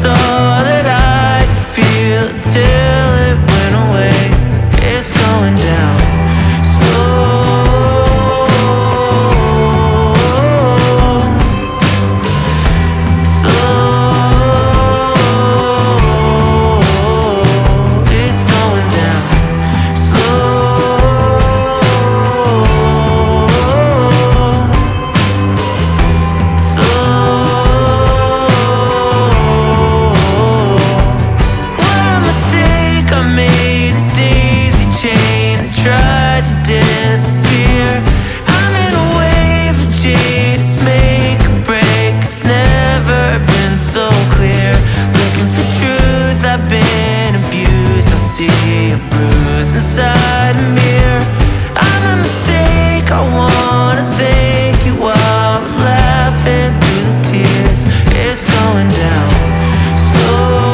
was all that I could feel until it went away. It's going down slow. It's going down tried to disappear. I'm in a wave of jade. It's make or break. It's never been so clear. Looking for truth, I've been abused. I see a bruise inside a mirror. I'm a mistake. I wanna thank you while I'm laughing through the tears. It's going down slow.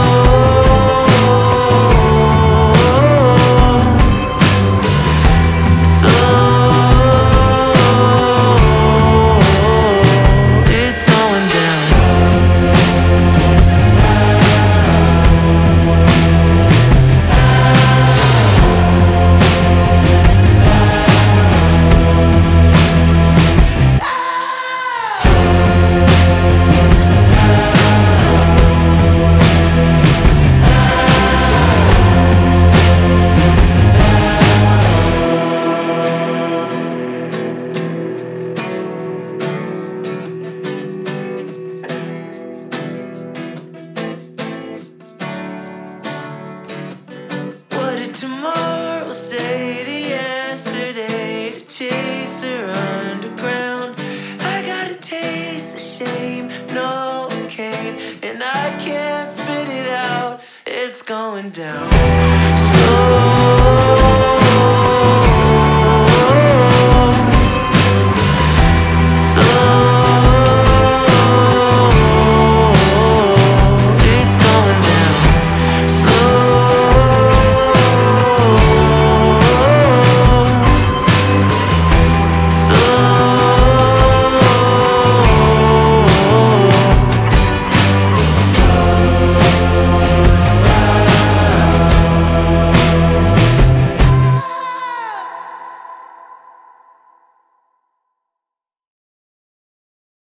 Tomorrow, say to yesterday, to chase her underground. I got a taste of shame, no cane, and I can't spit it out. It's going down slow.